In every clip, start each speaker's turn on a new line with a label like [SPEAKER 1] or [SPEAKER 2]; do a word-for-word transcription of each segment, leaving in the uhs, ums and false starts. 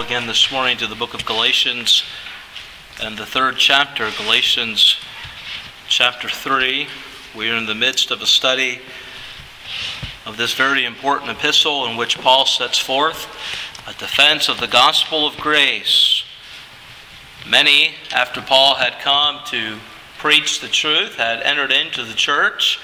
[SPEAKER 1] again this morning to the book of Galatians and the third chapter, Galatians chapter three. We are in the midst of a study of this very important epistle in which Paul sets forth a defense of the gospel of grace. Many, after Paul had come to preach the truth, had entered into the church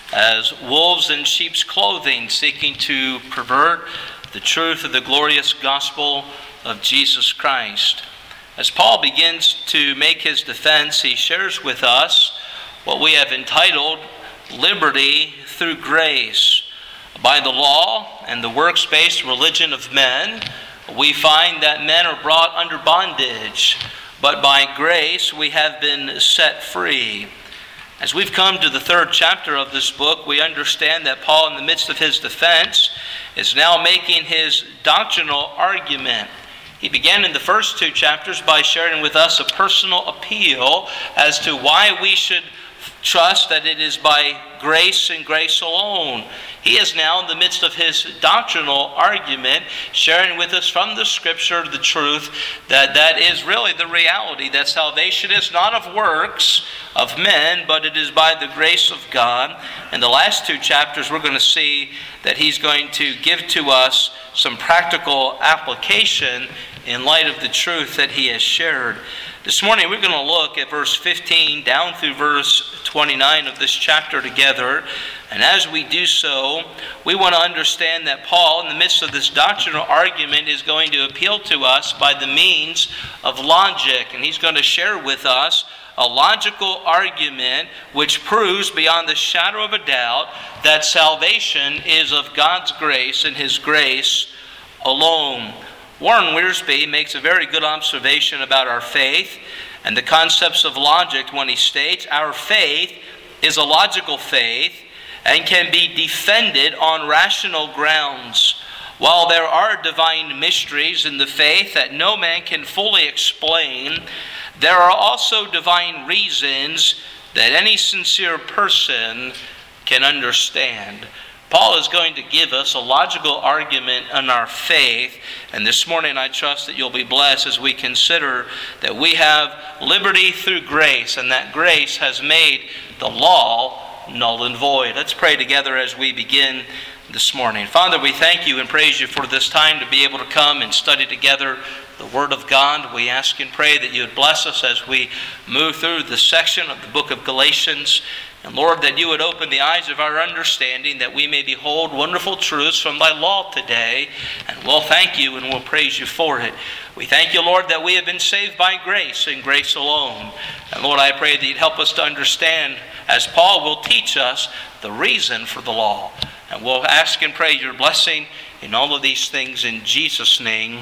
[SPEAKER 1] as wolves in sheep's clothing, seeking to pervert the truth of the glorious gospel of Jesus Christ. As Paul begins to make his defense, he shares with us what we have entitled Liberty Through Grace. By the law and the works-based religion of men, we find that men are brought under bondage, but by grace we have been set free. As we've come to the third chapter of this book, we understand that Paul, in the midst of his defense, is now making his doctrinal argument. He began in the first two chapters by sharing with us a personal appeal as to why we should trust that it is by grace and grace alone. He is now in the midst of his doctrinal argument, sharing with us from the Scripture the truth that that is really the reality, that salvation is not of works of men, but it is by the grace of God. In the last two chapters, we're going to see that he's going to give to us some practical application in light of the truth that he has shared. This morning we're going to look at verse fifteen down through verse twenty-nine of this chapter together. And as we do so, we want to understand that Paul, in the midst of this doctrinal argument, is going to appeal to us by the means of logic. And he's going to share with us a logical argument which proves beyond the shadow of a doubt that salvation is of God's grace and His grace alone. Warren Wiersbe makes a very good observation about our faith and the concepts of logic when he states, our faith is a logical faith and can be defended on rational grounds. While there are divine mysteries in the faith that no man can fully explain, there are also divine reasons that any sincere person can understand. Paul is going to give us a logical argument on our faith, and this morning I trust that you'll be blessed as we consider that we have liberty through grace, and that grace has made the law null and void. Let's pray together as we begin this morning. Father, we thank you and praise you for this time to be able to come and study together the Word of God. We ask and pray that you would bless us as we move through this section of the book of Galatians. And Lord, that you would open the eyes of our understanding that we may behold wonderful truths from thy law today. And we'll thank you and we'll praise you for it. We thank you, Lord, that we have been saved by grace and grace alone. And Lord, I pray that you'd help us to understand, as Paul will teach us, the reason for the law. And we'll ask and pray your blessing in all of these things in Jesus' name.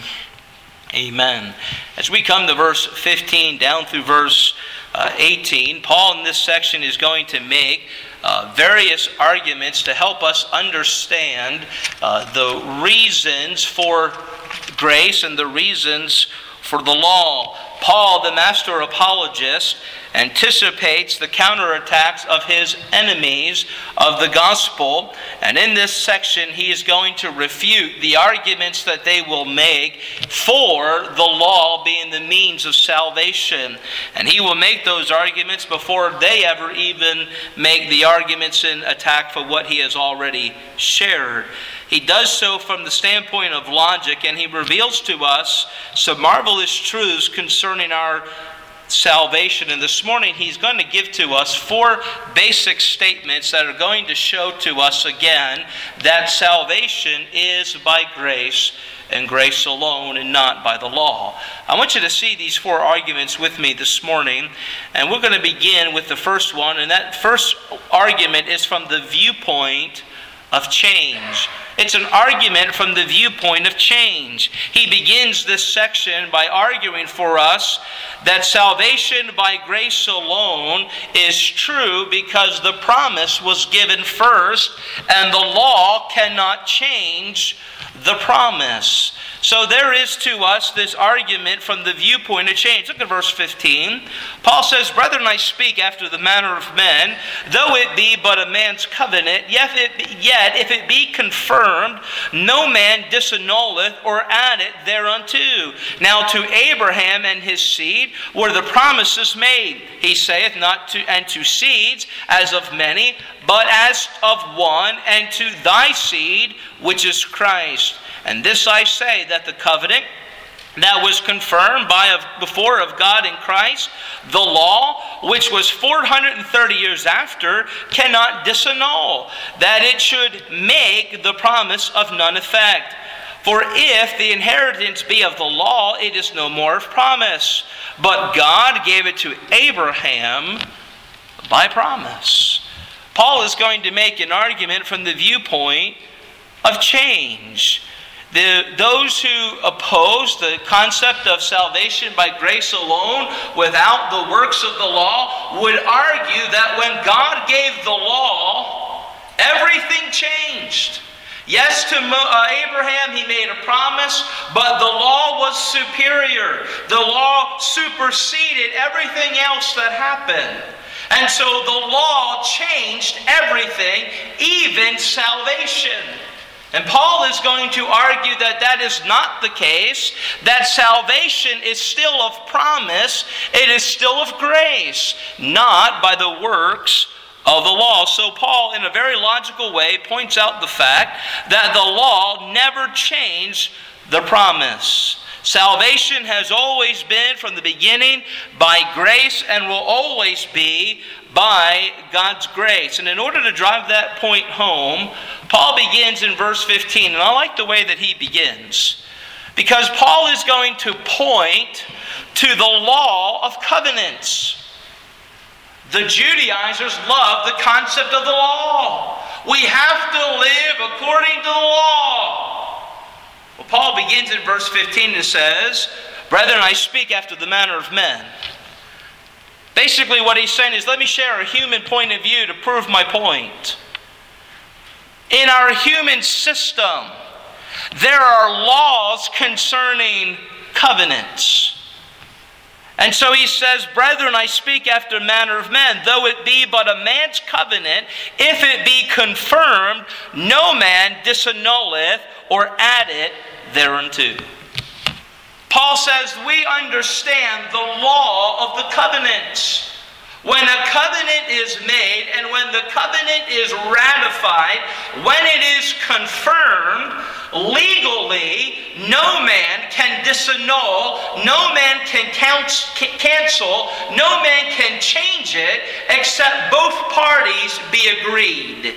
[SPEAKER 1] Amen. As we come to verse fifteen down through verse uh, eighteen, Paul in this section is going to make uh, various arguments to help us understand uh, the reasons for grace and the reasons for the law. Paul, the master apologist, anticipates the counterattacks of his enemies of the gospel. And in this section, he is going to refute the arguments that they will make for the law being the means of salvation. And he will make those arguments before they ever even make the arguments in attack for what he has already shared. He does so from the standpoint of logic, and he reveals to us some marvelous truths concerning our salvation. And this morning he's going to give to us four basic statements that are going to show to us again that salvation is by grace and grace alone and not by the law. I want you to see these four arguments with me this morning, and we're going to begin with the first one, and that first argument is from the viewpoint of change. It's an argument from the viewpoint of change. He begins this section by arguing for us that salvation by grace alone is true because the promise was given first, and the law cannot change the promise. So there is to us this argument from the viewpoint of change. Look at verse fifteen. Paul says, "Brethren, I speak after the manner of men, though it be but a man's covenant, yet if it, yet if it be confirmed, no man disannulleth or addeth thereunto. Now to Abraham and his seed were the promises made. He saith not to and to seeds as of many, but as of one, and to thy seed, which is Christ. And this I say, that the covenant that was confirmed by of, before of God in Christ, the law, which was four hundred thirty years after, cannot disannul, that it should make the promise of none effect. For if the inheritance be of the law, it is no more of promise. But God gave it to Abraham by promise." Paul is going to make an argument from the viewpoint of change. The, those who oppose the concept of salvation by grace alone without the works of the law would argue that when God gave the law, everything changed. Yes, to Abraham he made a promise, but the law was superior. The law superseded everything else that happened. And so the law changed everything, even salvation. And Paul is going to argue that that is not the case, that salvation is still of promise, it is still of grace, not by the works of the law. So Paul, in a very logical way, points out the fact that the law never changed the promise. Salvation has always been from the beginning by grace and will always be by God's grace. And in order to drive that point home, Paul begins in verse fifteen. And I like the way that he begins, because Paul is going to point to the law of covenants. The Judaizers love the concept of the law. We have to live according to the law. Well, Paul begins in verse fifteen and says, "Brethren, I speak after the manner of men." Basically what he's saying is, let me share a human point of view to prove my point. In our human system, there are laws concerning covenants. And so he says, "Brethren, I speak after manner of men, though it be but a man's covenant, if it be confirmed, no man disannulleth or addeth thereunto." Paul says we understand the law of the covenants. When a covenant is made and when the covenant is ratified, when it is confirmed, legally, no man can disannul, no man can cancel, no man can change it except both parties be agreed.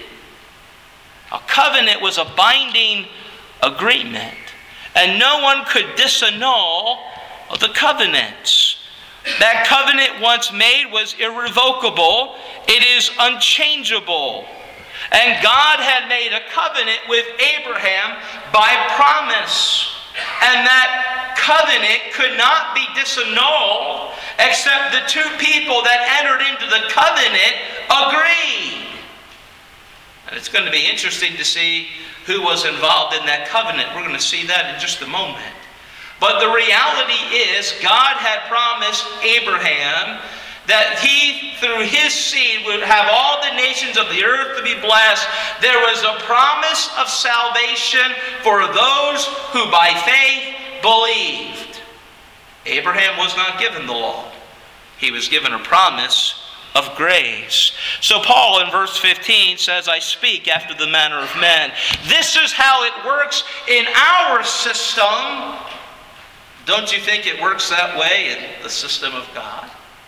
[SPEAKER 1] A covenant was a binding agreement, and no one could disannul the covenants. That covenant once made was irrevocable. It is unchangeable. And God had made a covenant with Abraham by promise. And that covenant could not be disannulled except the two people that entered into the covenant agreed. And it's going to be interesting to see who was involved in that covenant. We're going to see that in just a moment. But the reality is, God had promised Abraham that he, through his seed, would have all the nations of the earth to be blessed. There was a promise of salvation for those who by faith believed. Abraham was not given the law. He was given a promise of grace. So Paul in verse fifteen says, "I speak after the manner of men." This is how it works in our system. Don't you think it works that way in the system of God?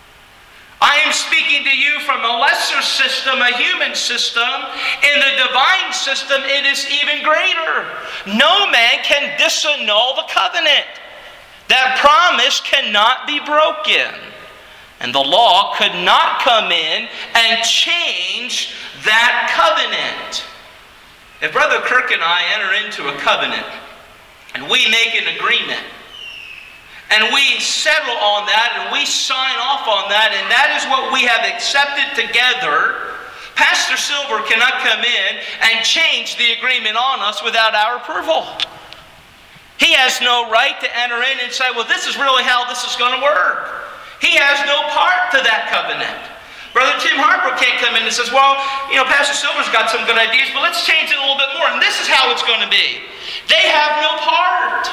[SPEAKER 1] I am speaking to you from a lesser system, a human system. In the divine system, it is even greater. No man can disannul the covenant. That promise cannot be broken. And the law could not come in and change that covenant. If Brother Kirk and I enter into a covenant, and we make an agreement, and we settle on that, and we sign off on that, and that is what we have accepted together, Pastor Silver cannot come in and change the agreement on us without our approval. He has no right to enter in and say, well, this is really how this is going to work. He has no part to that covenant. Brother Tim Harper can't come in and says, well, you know, Pastor Silver's got some good ideas, but let's change it a little bit more, and this is how it's going to be. They have no part.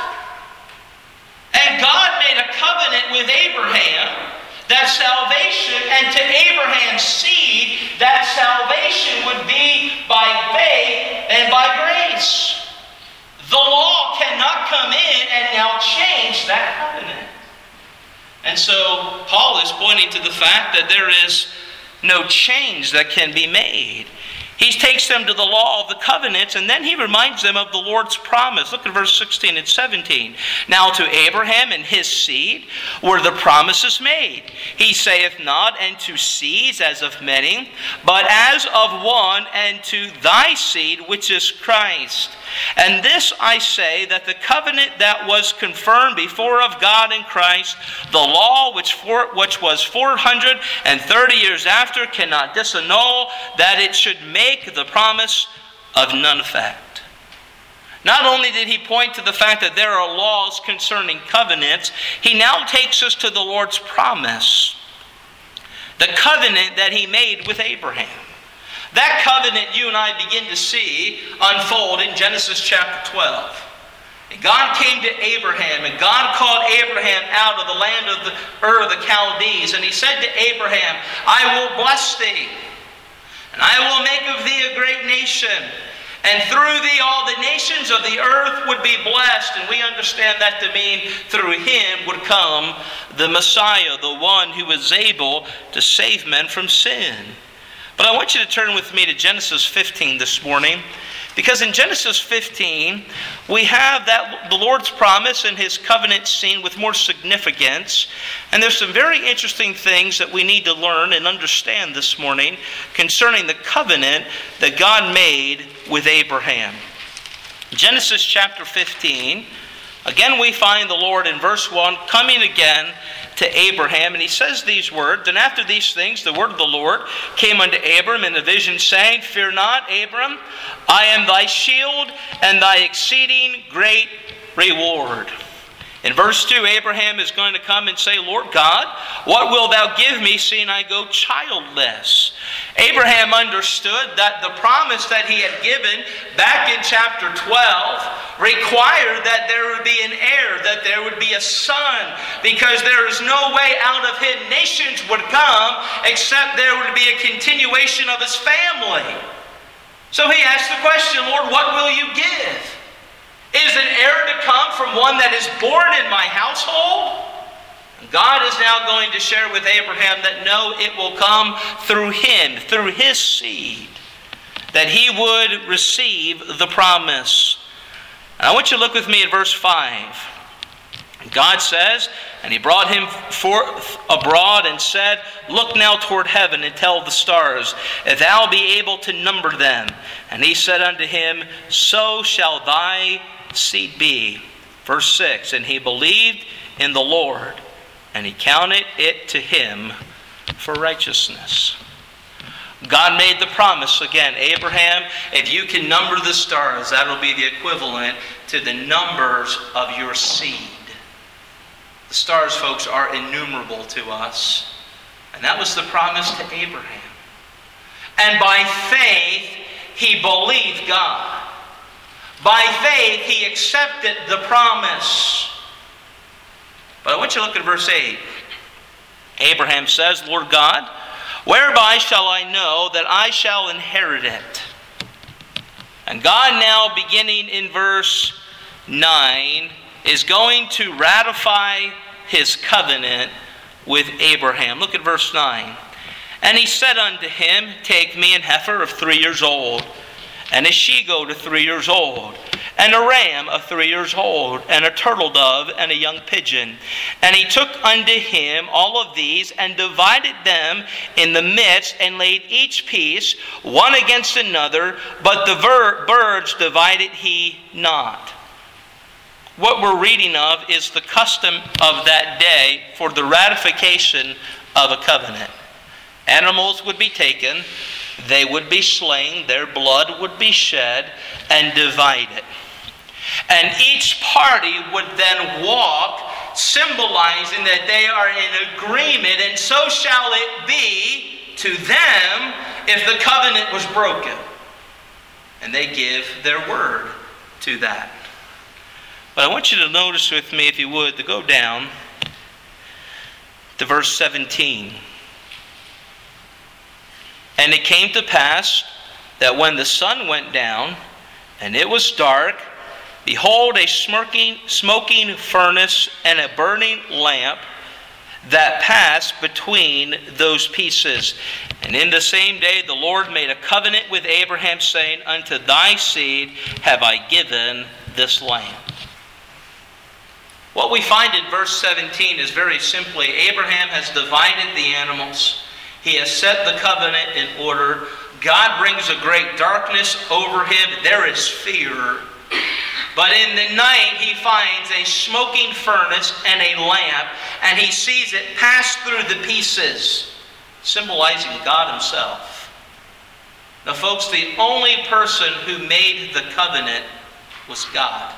[SPEAKER 1] And God made a covenant with Abraham that salvation, and to Abraham's seed, that salvation would be by faith and by grace. The law cannot come in and now change that covenant. And so Paul is pointing to the fact that there is no change that can be made. He takes them to the law of the covenants, and then he reminds them of the Lord's promise. Look at verse sixteen and seventeen. Now to Abraham and his seed were the promises made. He saith not, and to seeds as of many, but as of one, and to thy seed, which is Christ. And this I say, that the covenant that was confirmed before of God in Christ, the law which, for, which was four hundred thirty years after, cannot disannul, that it should make the promise of none effect. Not only did he point to the fact that there are laws concerning covenants, he now takes us to the Lord's promise, the covenant that he made with Abraham. That covenant you and I begin to see unfold in Genesis chapter twelve. And God came to Abraham, and God called Abraham out of the land of the Ur of the Chaldees, and he said to Abraham, I will bless thee, and I will make of thee a great nation, and through thee all the nations of the earth would be blessed. And we understand that to mean through him would come the Messiah, the one who is able to save men from sin. But I want you to turn with me to Genesis fifteen this morning, because in Genesis fifteen, we have that the Lord's promise and his covenant seen with more significance. And there's some very interesting things that we need to learn and understand this morning concerning the covenant that God made with Abraham. Genesis chapter fifteen, again we find the Lord in verse one coming again to Abraham, and he says these words, and after these things the word of the Lord came unto Abram in a vision, saying, Fear not, Abram, I am thy shield and thy exceeding great reward. In verse two, Abraham is going to come and say, Lord God, what wilt thou give me, seeing I go childless? Abraham understood that the promise that he had given back in chapter twelve required that there would be an heir, that there would be a son, because there is no way out of him nations would come except there would be a continuation of his family. So he asked the question, Lord, what will you give? Is an heir to come from one that is born in my household? God is now going to share with Abraham that no, it will come through him, through his seed, that he would receive the promise. And I want you to look with me at verse five. God says, and he brought him forth abroad and said, Look now toward heaven and tell the stars, if thou be able to number them. And he said unto him, So shall thy seed be. Verse six, and he believed in the Lord, and he counted it to him for righteousness. God made the promise again, Abraham, if you can number the stars, that will be the equivalent to the numbers of your seed. The stars, folks, are innumerable to us. And that was the promise to Abraham. And by faith, he believed God. By faith, he accepted the promise. But I want you to look at verse eight. Abraham says, Lord God, whereby shall I know that I shall inherit it? And God now, beginning in verse nine, is going to ratify his covenant with Abraham. Look at verse nine. And he said unto him, Take me an heifer of three years old, and a she-goat of three years old, and a ram of three years old, and a turtle dove, and a young pigeon. And he took unto him all of these, and divided them in the midst, and laid each piece one against another, but the ver- birds divided he not. What we're reading of is the custom of that day for the ratification of a covenant. Animals would be taken, they would be slain, their blood would be shed, and divided. And each party would then walk, symbolizing that they are in agreement, and so shall it be to them if the covenant was broken. And they give their word to that. But I want you to notice with me, if you would, to go down to verse seventeen. And it came to pass that when the sun went down, and it was dark, behold, a smirking, smoking furnace and a burning lamp that passed between those pieces. And in the same day the Lord made a covenant with Abraham, saying, unto thy seed have I given this land. What we find in verse seventeen is very simply, Abraham has divided the animals. He has set the covenant in order. God brings a great darkness over him. There is fear. But in the night he finds a smoking furnace and a lamp, and he sees it pass through the pieces, symbolizing God himself. Now folks, the only person who made the covenant was God.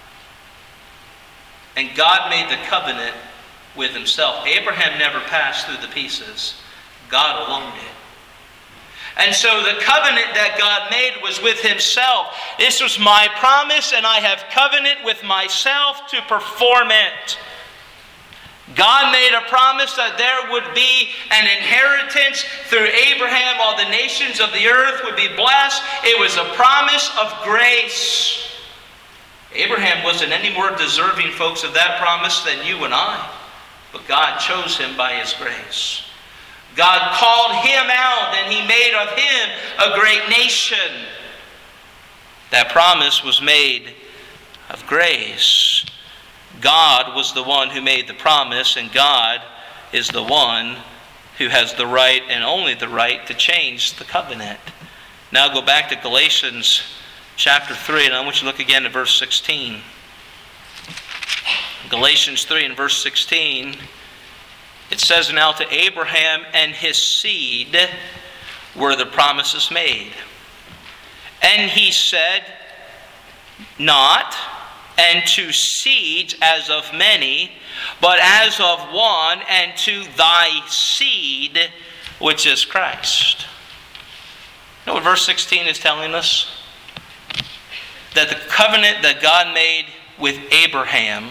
[SPEAKER 1] And God made the covenant with himself. Abraham never passed through the pieces. God alone did. And so the covenant that God made was with himself. This was my promise, and I have covenant with myself to perform it. God made a promise that there would be an inheritance through Abraham. All the nations of the earth would be blessed. It was a promise of grace. Abraham wasn't any more deserving, folks, of that promise than you and I. But God chose him by his grace. God called him out, and he made of him a great nation. That promise was made of grace. God was the one who made the promise, and God is the one who has the right, and only the right, to change the covenant. Now go back to Galatians chapter three, and I want you to look again at verse sixteen. Galatians three and verse sixteen. It says, now to Abraham and his seed were the promises made. And he said, not, and to seeds as of many, but as of one, and to thy seed, which is Christ. You know what verse sixteen is telling us? That the covenant that God made with Abraham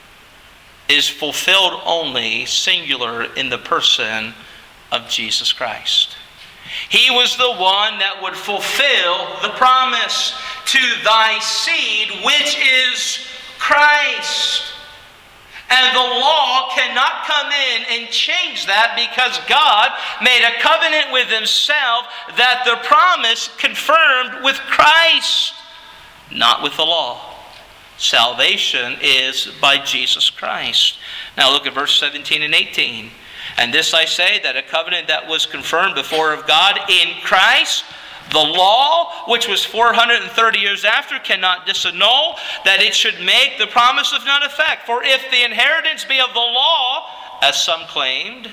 [SPEAKER 1] is fulfilled only, singular, in the person of Jesus Christ. He was the one that would fulfill the promise, to thy seed, which is Christ. And the law cannot come in and change that, because God made a covenant with himself that the promise confirmed with Christ, not with the law. Salvation is by Jesus Christ. Now look at verse seventeen and eighteen. And this I say, that a covenant that was confirmed before of God in Christ, the law, which was four hundred thirty years after, cannot disannul, that it should make the promise of none effect. For if the inheritance be of the law, as some claimed,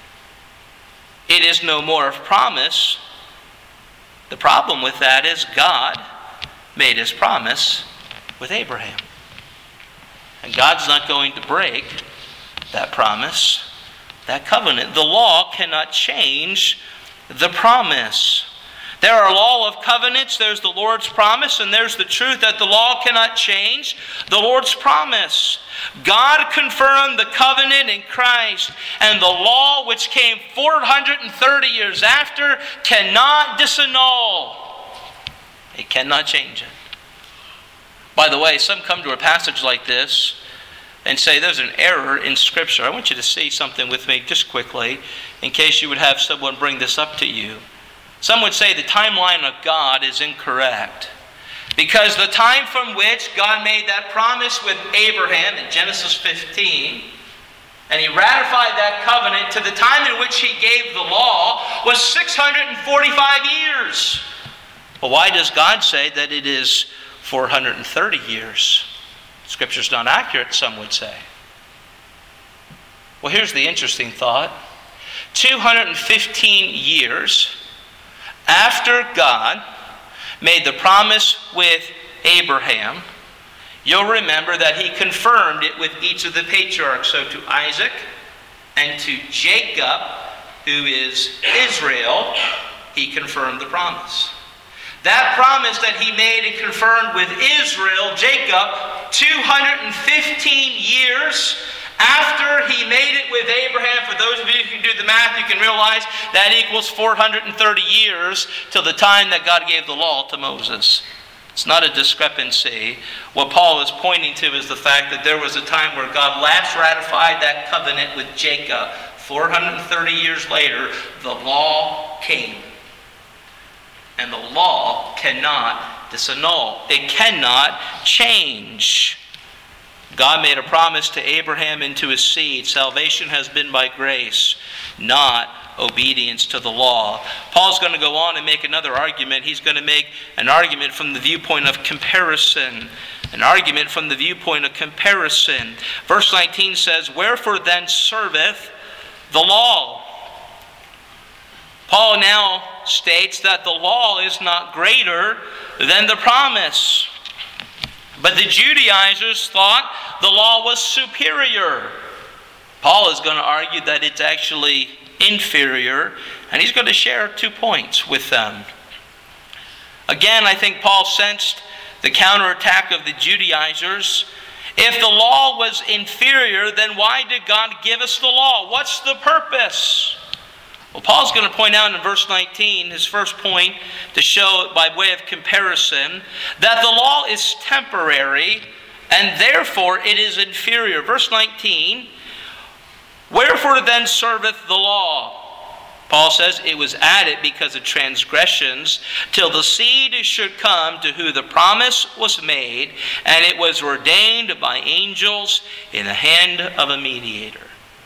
[SPEAKER 1] it is no more of promise. The problem with that is God made his promise with Abraham. And God's not going to break that promise, that covenant. The law cannot change the promise. There are law of covenants. There's the Lord's promise, and there's the truth that the law cannot change the Lord's promise. God confirmed the covenant in Christ, and the law, which came four hundred thirty years after, cannot disannul. It cannot change it. By the way, some come to a passage like this and say there's an error in Scripture. I want you to see something with me just quickly, in case you would have someone bring this up to you. Some would say the timeline of God is incorrect, because the time from which God made that promise with Abraham in Genesis fifteen, and he ratified that covenant, to the time in which he gave the law, was six hundred forty-five years. Well, why does God say that it is four hundred thirty years? Scripture's not accurate, some would say. Well, here's the interesting thought. two hundred fifteen years after God made the promise with Abraham, you'll remember that he confirmed it with each of the patriarchs. So to Isaac and to Jacob, who is Israel, he confirmed the promise. That promise that he made and confirmed with Israel, Jacob, two hundred fifteen years after he made it with Abraham. For those of you who can do the math, you can realize that equals four hundred thirty years till the time that God gave the law to Moses. It's not a discrepancy. What Paul is pointing to is the fact that there was a time where God last ratified that covenant with Jacob. four hundred thirty years later, the law came. And the law cannot disannul. It cannot change. God made a promise to Abraham and to his seed. Salvation has been by grace, not obedience to the law. Paul's going to go on and make another argument. He's going to make an argument from the viewpoint of comparison. An argument from the viewpoint of comparison. Verse nineteen says, "Wherefore then serveth the law?" Paul now states that the law is not greater than the promise. But the Judaizers thought the law was superior. Paul is going to argue that it's actually inferior, and he's going to share two points with them. Again, I think Paul sensed the counterattack of the Judaizers. If the law was inferior, then why did God give us the law? What's the purpose? Well, Paul's going to point out in verse nineteen, his first point, to show by way of comparison, that the law is temporary, and therefore it is inferior. Verse nineteen, "Wherefore then serveth the law?" Paul says it was added because of transgressions, till the seed should come to who the promise was made, and it was ordained by angels in the hand of a mediator.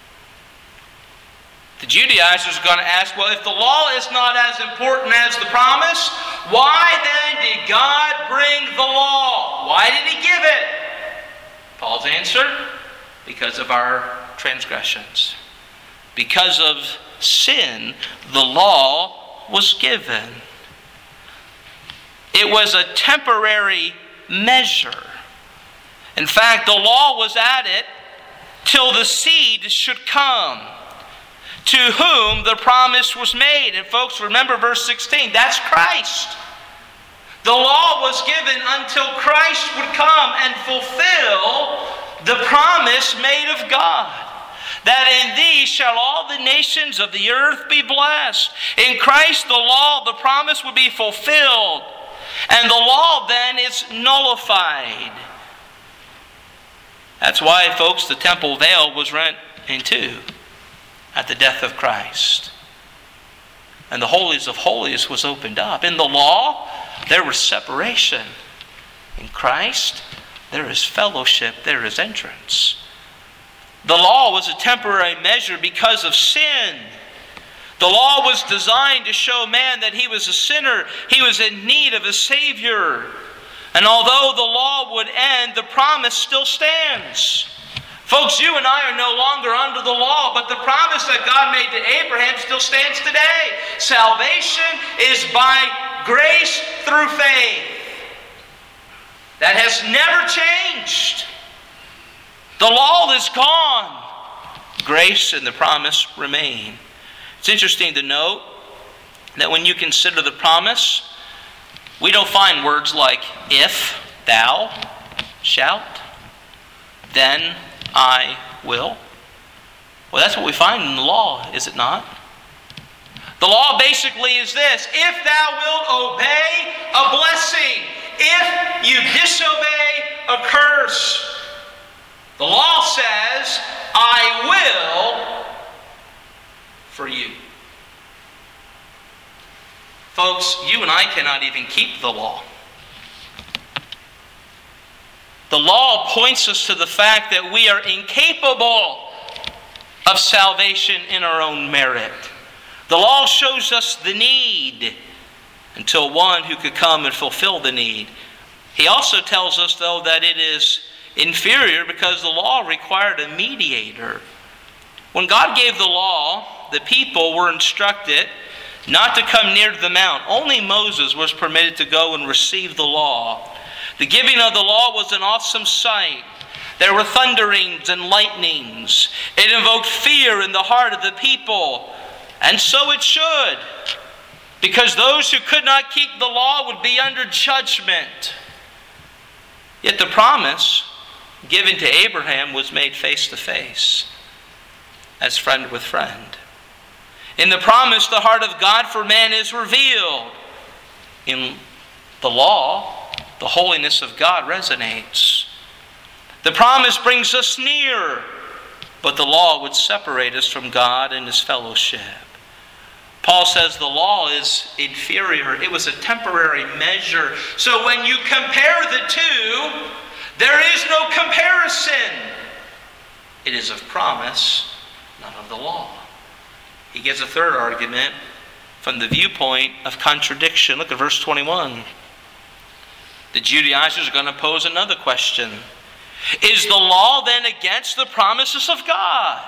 [SPEAKER 1] The Judaizers are going to ask, well, if the law is not as important as the promise, why then did God bring the law? Why did he give it? Paul's answer, because of our transgressions. Because of sin, the law was given. It was a temporary measure. In fact, the law was added till the seed should come, to whom the promise was made. And folks, remember verse sixteen, that's Christ. The law was given until Christ would come and fulfill the promise made of God, that in thee shall all the nations of the earth be blessed. In Christ the law, the promise would be fulfilled, and the law then is nullified. That's why, folks, the temple veil was rent in two at the death of Christ. And the holies of holies was opened up. In the law, there was separation. In Christ, there is fellowship, there is entrance. The law was a temporary measure because of sin. The law was designed to show man that he was a sinner. He was in need of a Savior. And although the law would end, the promise still stands. Folks, you and I are no longer under the law, but the promise that God made to Abraham still stands today. Salvation is by grace through faith. That has never changed. The law is gone. Grace and the promise remain. It's interesting to note that when you consider the promise, we don't find words like if thou shalt, then I will. Well, that's what we find in the law, is it not? The law basically is this: if thou wilt obey, a blessing. If you disobey, a curse. The law says, I will for you. Folks, you and I cannot even keep the law. The law points us to the fact that we are incapable of salvation in our own merit. The law shows us the need until one who could come and fulfill the need. He also tells us, though, that it is inferior because the law required a mediator. When God gave the law, the people were instructed not to come near to the mount. Only Moses was permitted to go and receive the law. The giving of the law was an awesome sight. There were thunderings and lightnings. It invoked fear in the heart of the people. And so it should, because those who could not keep the law would be under judgment. Yet the promise given to Abraham was made face to face, as friend with friend. In the promise, the heart of God for man is revealed. In the law, the holiness of God resonates. The promise brings us near, but the law would separate us from God and His fellowship. Paul says the law is inferior. It was a temporary measure. So when you compare the two, there is no comparison. It is of promise, not of the law. He gives a third argument from the viewpoint of contradiction. Look at verse twenty-one. The Judaizers are going to pose another question. Is the law then against the promises of God?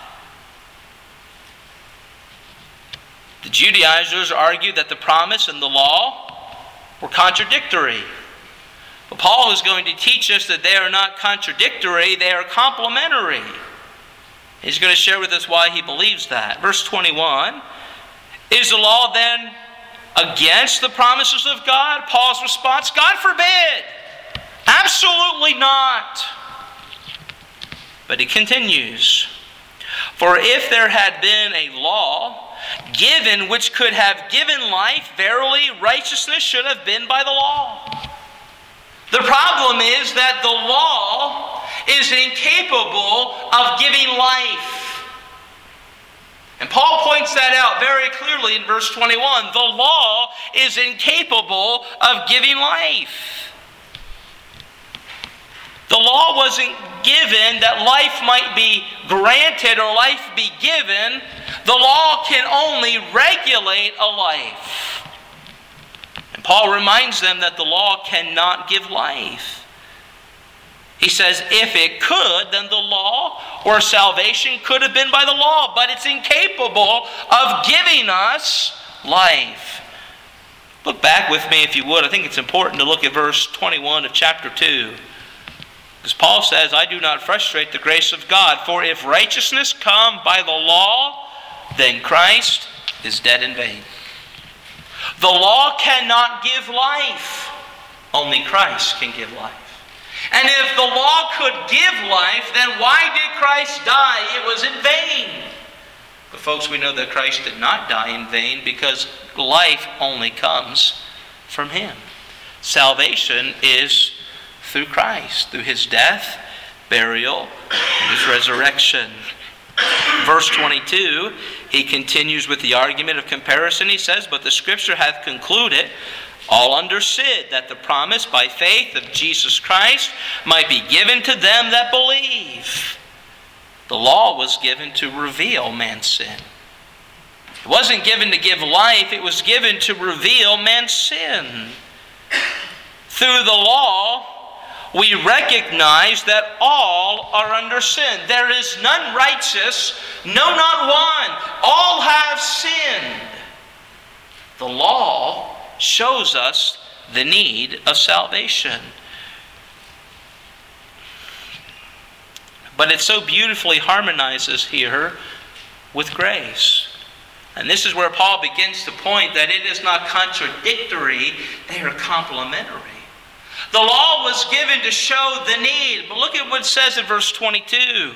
[SPEAKER 1] The Judaizers argued that the promise and the law were contradictory. But Paul is going to teach us that they are not contradictory, they are complementary. He's going to share with us why he believes that. Verse twenty-one, is the law then against the promises of God? Paul's response, God forbid. Absolutely not. But he continues, for if there had been a law given which could have given life, verily righteousness should have been by the law. The problem is that the law is incapable of giving life. And Paul points that out very clearly in verse twenty-one. The law is incapable of giving life. The law wasn't given that life might be granted or life be given. The law can only regulate a life. And Paul reminds them that the law cannot give life. He says, if it could, then the law or salvation could have been by the law, but it's incapable of giving us life. Look back with me if you would. I think it's important to look at verse twenty-one of chapter two. Because Paul says, I do not frustrate the grace of God, for if righteousness come by the law, then Christ is dead in vain. The law cannot give life. Only Christ can give life. And if the law could give life, then why did Christ die? It was in vain. But folks, we know that Christ did not die in vain because life only comes from Him. Salvation is through Christ, through His death, burial, and His resurrection. Verse twenty-two, he continues with the argument of comparison. He says, but the Scripture hath concluded all understood that the promise by faith of Jesus Christ might be given to them that believe. The law was given to reveal man's sin. It wasn't given to give life, it was given to reveal man's sin. Through the law, we recognize that all are under sin. There is none righteous, no, not one. All have sinned. The law shows us the need of salvation. But it so beautifully harmonizes here with grace. And this is where Paul begins to point that it is not contradictory, they are complementary. The law was given to show the need. But look at what it says in verse twenty-two.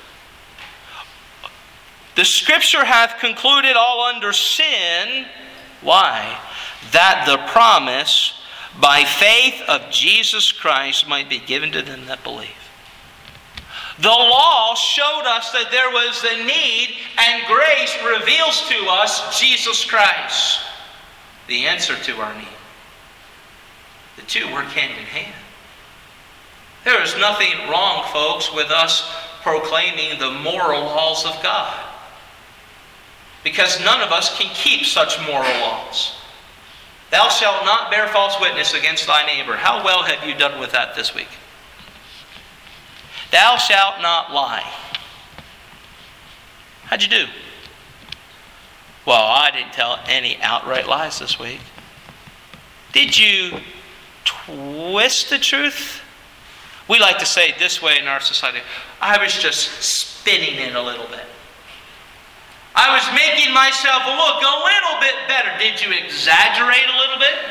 [SPEAKER 1] The Scripture hath concluded all under sin. Why? That the promise by faith of Jesus Christ might be given to them that believe. The law showed us that there was a need, and grace reveals to us Jesus Christ, the answer to our need. The two work hand in hand. There is nothing wrong, folks, with us proclaiming the moral laws of God, because none of us can keep such moral laws. Thou shalt not bear false witness against thy neighbor. How well have you done with that this week? Thou shalt not lie. How'd you do? Well, I didn't tell any outright lies this week. Did you twist the truth. We like to say it this way in our society. I was just spinning it a little bit. I was making myself look a little bit better. Did you exaggerate a little bit?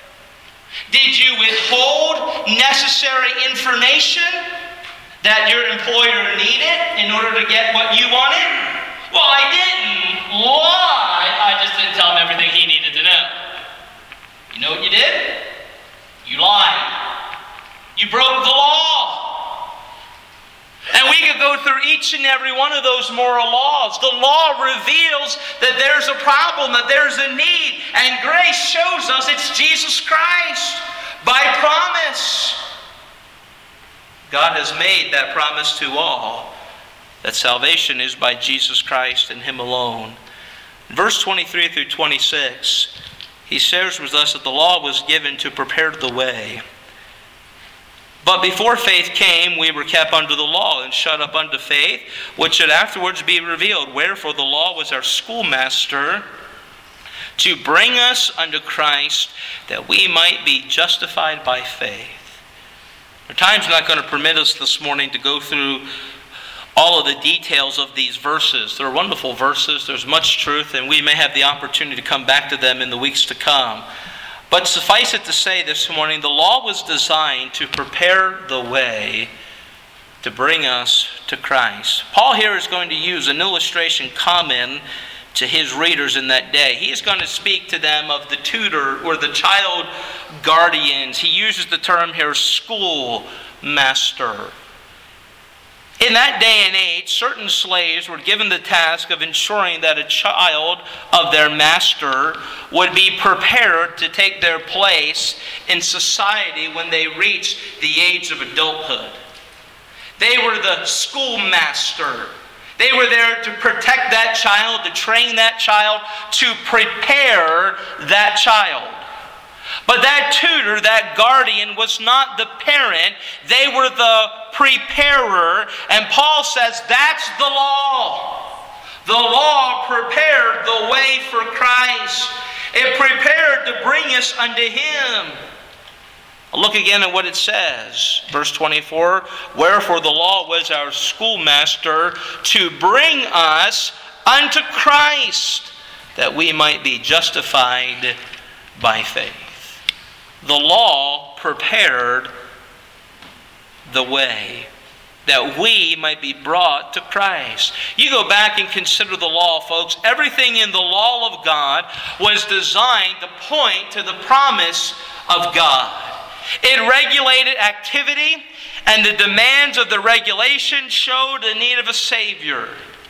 [SPEAKER 1] Did you withhold necessary information that your employer needed in order to get what you wanted? Well, I didn't lie. I just didn't tell him everything he needed to know. You know what you did? You lied. You broke the law. And we could go through each and every one of those moral laws. The law reveals that there's a problem, that there's a need. And grace shows us it's Jesus Christ by promise. God has made that promise to all, that salvation is by Jesus Christ and Him alone. In verse twenty-three through twenty-six, he shares with us that the law was given to prepare the way. But before faith came, we were kept under the law and shut up unto faith, which should afterwards be revealed. Wherefore the law was our schoolmaster to bring us unto Christ, that we might be justified by faith. Our time's not going to permit us this morning to go through all of the details of these verses. They're wonderful verses. There's much truth, and we may have the opportunity to come back to them in the weeks to come. But suffice it to say this morning, the law was designed to prepare the way to bring us to Christ. Paul here is going to use an illustration common to his readers in that day. He is going to speak to them of the tutor or the child guardians. He uses the term here, schoolmaster. In that day and age, certain slaves were given the task of ensuring that a child of their master would be prepared to take their place in society when they reached the age of adulthood. They were the schoolmaster. They were there to protect that child, to train that child, to prepare that child. But that tutor, that guardian, was not the parent. They were the preparer. And Paul says that's the law. The law prepared the way for Christ. It prepared to bring us unto Him. Look again at what it says. Verse twenty-four, wherefore the law was our schoolmaster to bring us unto Christ, that we might be justified by faith. The law prepared the way that we might be brought to Christ. You go back and consider the law, folks. Everything in the law of God was designed to point to the promise of God. It regulated activity, and the demands of the regulation showed the need of a Savior.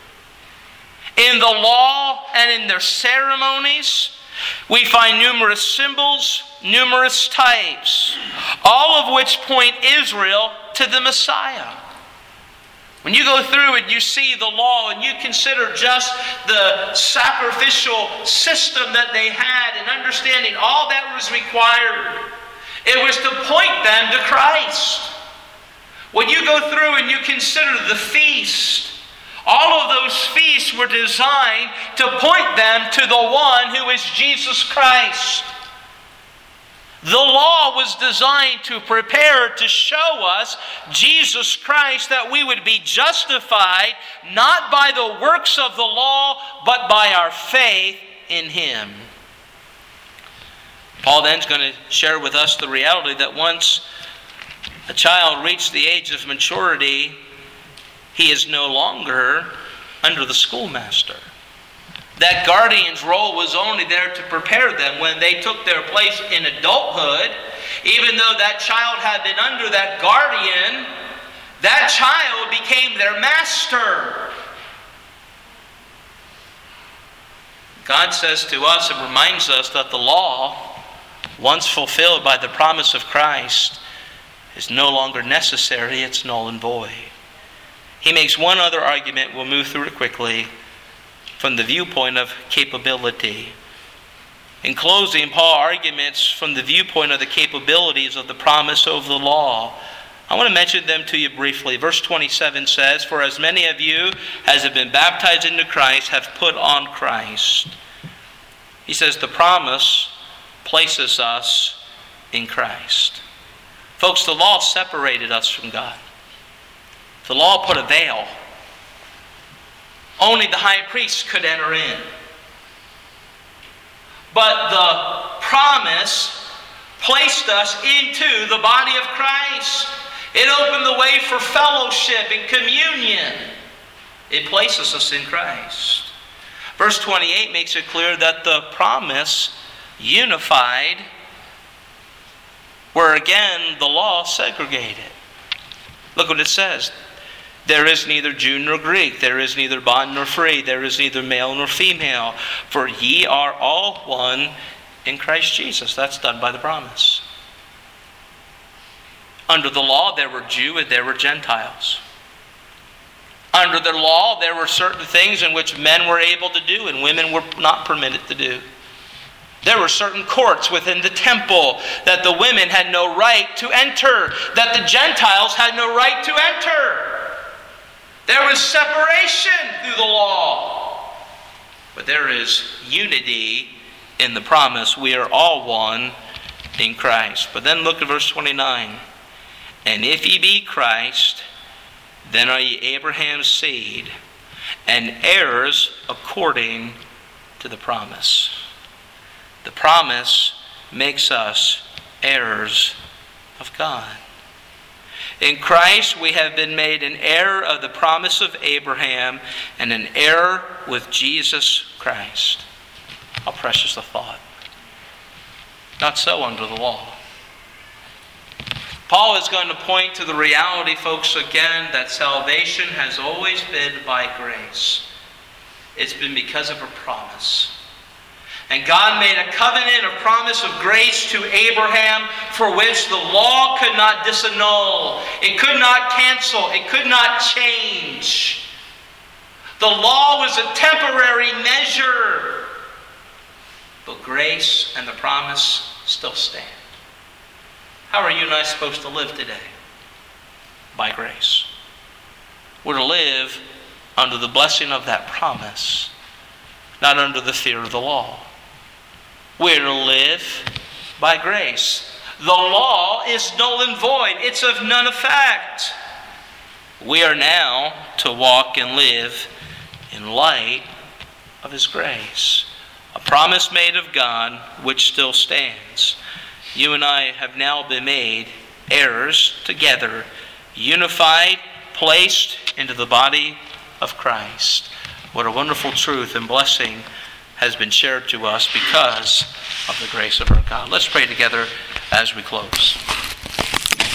[SPEAKER 1] In the law and in their ceremonies, we find numerous symbols, numerous types, all of which point Israel to the Messiah. When you go through and you see the law and you consider just the sacrificial system that they had and understanding all that was required, it was to point them to Christ. When you go through and you consider the feast, all of those feasts were designed to point them to the one who is Jesus Christ. The law was designed to prepare to show us Jesus Christ, that we would be justified not by the works of the law, but by our faith in Him. Paul then is going to share with us the reality that once a child reached the age of maturity, he is no longer under the schoolmaster. That guardian's role was only there to prepare them when they took their place in adulthood. Even though that child had been under that guardian, that child became their master. God says to us and reminds us that the law, once fulfilled by the promise of Christ, is no longer necessary. It's null and void. He makes one other argument. We'll move through it quickly. From the viewpoint of capability. In closing, Paul arguments from the viewpoint of the capabilities of the promise of the law. I want to mention them to you briefly. Verse twenty-seven says, for as many of you as have been baptized into Christ have put on Christ. He says the promise places us in Christ. Folks, the law separated us from God. The law put a veil. Only the high priest could enter in. But the promise placed us into the body of Christ. It opened the way for fellowship and communion. It places us in Christ. Verse twenty-eight makes it clear that the promise unified where again the law segregated. Look what it says. There is neither Jew nor Greek. There is neither bond nor free. There is neither male nor female. For ye are all one in Christ Jesus. That's done by the promise. Under the law, there were Jew and there were Gentiles. Under the law, there were certain things in which men were able to do and women were not permitted to do. There were certain courts within the temple that the women had no right to enter, that the Gentiles had no right to enter. There was separation through the law. But there is unity in the promise. We are all one in Christ. But then look at verse twenty-nine. And if ye be Christ, then are ye Abraham's seed, and heirs according to the promise. The promise makes us heirs of God. In Christ we have been made an heir of the promise of Abraham and an heir with Jesus Christ. How precious a thought. Not so under the law. Paul is going to point to the reality, folks, again, that salvation has always been by grace. It's been because of a promise. And God made a covenant, a promise of grace to Abraham for which the law could not disannul. It could not cancel. It could not change. The law was a temporary measure. But grace and the promise still stand. How are you and I supposed to live today? By grace. We're to live under the blessing of that promise, not under the fear of the law. We're to live by grace. The law is null and void. It's of none effect. We are now to walk and live in light of His grace. A promise made of God which still stands. You and I have now been made heirs together, unified, placed into the body of Christ. What a wonderful truth and blessing has been shared to us because of the grace of our God. Let's pray together as we close.